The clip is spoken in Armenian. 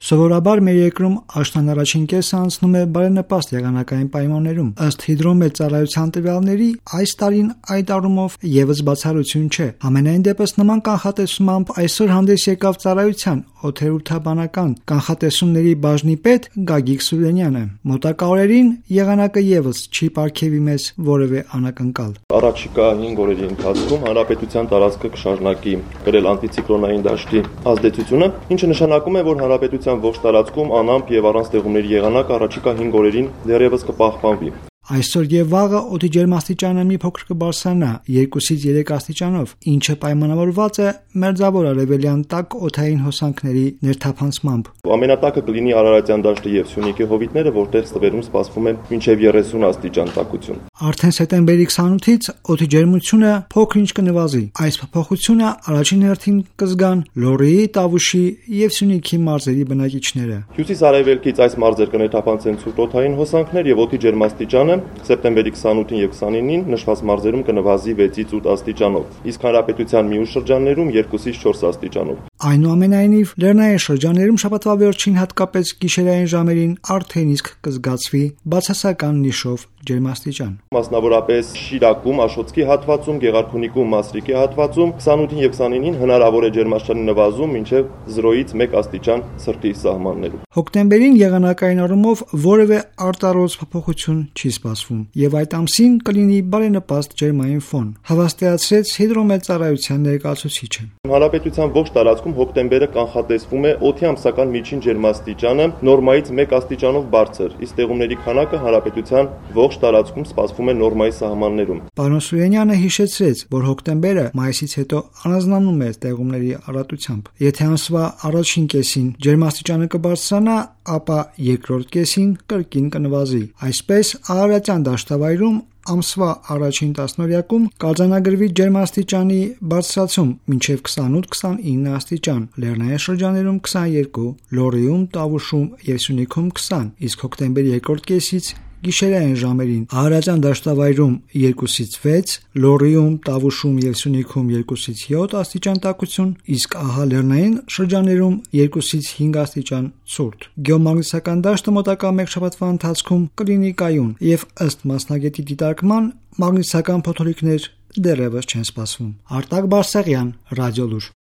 Սովորաբար մեր երկրում աշնան առաջին կեսը անցնում է բարենպաստ եղանակային պայմաններում։ Ըստ հիդրոմետեորոլոգիական տվյալների, այս տարին այդ առումով եւս բացառություն չէ։ Համենայն դեպս նման կանխատեսումամբ այսօր հանդես եկավ ծառայության օդերութաբանական կանխատեսումների բաժնի պետ Գագիկ Սուրենյանը։ Մոտակա օրերին եղանակը եւս չի պարգևի մեզ որևէ անակնկալ։ Առաջիկա 5 օրերի ընթացքում հանրապետության տարածքը կշարունակի կրել անտիցիկլոնային դաշտի ազդեցությունը, ինչը նշանակում է, որ հանրապետության ողջ տարածքում անամպ եւ առանց ձեղումների եղանակ առաջիկա 5 օրերին դեռևս կպահպանվի։ Այսօր եւ վաղը օդի ջերմաստիճանը մի փոքր կբարձրանա 2-ից 3 աստիճանով, ինչը պայմանավորված է մերձավոր արևելյան տաք օդային հոսանքների ներթափանցմամբ։ Ամենատակը կլինի Արարատյան դաշտը եւ Սյունիքի հովիտները, որտեղ ստվերում սպասվում է մինչեւ 30 աստիճան տաքություն։ Արդեն սեպտեմբերի 28-ից օդի ջերմությունը փոքր-ինչ կնվազի։ Այս փոփոխությունը առաջին հերթին կզգան Լոռիի, Տավուշի եւ Սյունիքի մարզերի բնակիչները։ Հյուսիս-արևելքից այս մարզեր կներթափանցեն ցուրտ օդային հոսանքներ եւ օդի ջերմաստիճանը սեպտեմբերի 28-ին եւ 29-ին նշված մարզերում կնվազի 6-ից 8 աստիճանով, իսկ հանրապետության մյուս շրջաններում 2-ից 4 աստիճանով։ Այնուամենայնիվ, լեռնային շրջաններում շաբաթվա վերջին հատկապես գիշերային ժամերին արդեն իսկ կզգացվի բացասական նիշով ջերմաստիճան։ Մասնավորապես Շիրակում, Աշոտսկի հատվածում, Գեղարքունիքում, Մասրիկի հատվածում 28-ին եւ 29-ին հնարավոր է ջերմաստիճանի նվազում մինչեւ 0-ից 1 աստիճան ցրտի սահմաններում։ Հոկտեմբերին եղանակային առումով որևէ արտարոց փոփոխություն չի սպասվում եւ այդ ամսին կլինի բարենպաստ ջերմային ֆոն, հավաստիացրեց հիդրոմետեորոլոգիական ներկայացուցիչը։ Հանրապետության ողջ տարածքում հոկտեմբերը կանխատեսվում է օդի ամսական միջին ջերմաստիճանը նորմայից 1 աստիճանով բարձր, իսկ տեղումների քանակը հանրապետության ողջ տարածքում սպասվում է նորմայի սահմաններում։ Պարոն Սուրենյանը հիշեցրեց, որ հոկտեմբերը մայիսից հետո առանձնանում է տեղումների առատությամբ։ Եթե ամսվա առաջին կեսին ջերմաստիճանը կբարձրանա, ապա երկրորդ կեսին կրկին կնվազի։ Այսպես Արարատյան դաշտավայրում ամսվա առաջին տասնօրյակում կարձանագրվի ջերմաստիճանի բարձրացում մինչև 28-29 աստիճան, լեռնային շրջաններում 22, Լոռիում, Տավուշում եւ Սյունիքում 20, իսկ հոկտեմբերի երկրորդ կեսից գիշերային ժամերին Արարատյան դաշտավայրում 2-ից 6, Լոռիում, Տավուշում եւ Սյունիքում 2-ից 7 աստիճան տաքություն, իսկ ահա լեռնային շրջաններում 2-ից 5 աստիճան ցուրտ։ Գեոմագնիսական դաշտը մոտակա մեկ շաբաթվա ընթացքում կլինի կայուն եւ ըստ մասնագետի դիտարկման մագնիսական փոթորիկներ դեռևս չեն սպասվում։ Արտակ Բարսեղյան, Ռադիոլուր։